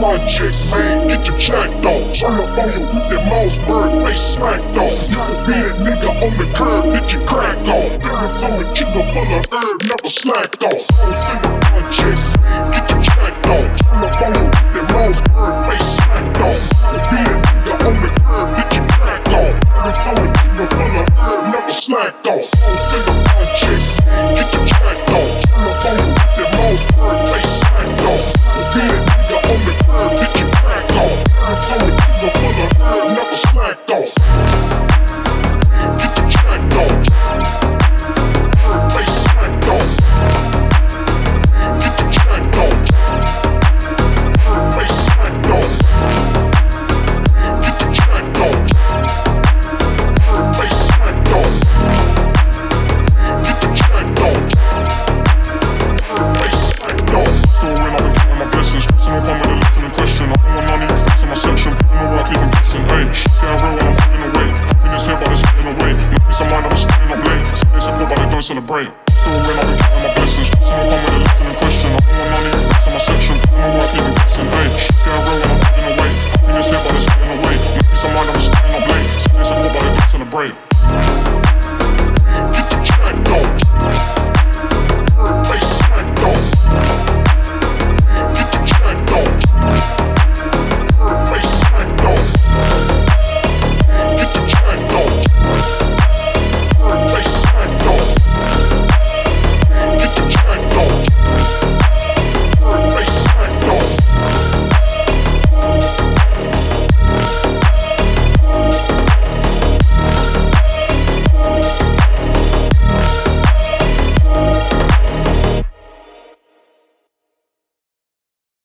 projects, man, get your jacked off. Turn up on you with that Mossberg face smacked off. You can be that nigga on the curb, get your crack off. Feelings on the kicker full of herb, never slacked off. On single projects, man, get your jacked off. Turn up on you with that Mossberg face smacked off. You can be that nigga on the curb, get your crack off. Feelings on the kicker full of herb, never slacked off. On single projects, man, get your jacked off. Turn up on you with that Mossberg face smacked off. You can be that nigga on the curb, get your crack off. Feelings on the kicker full of herb, never slacked off.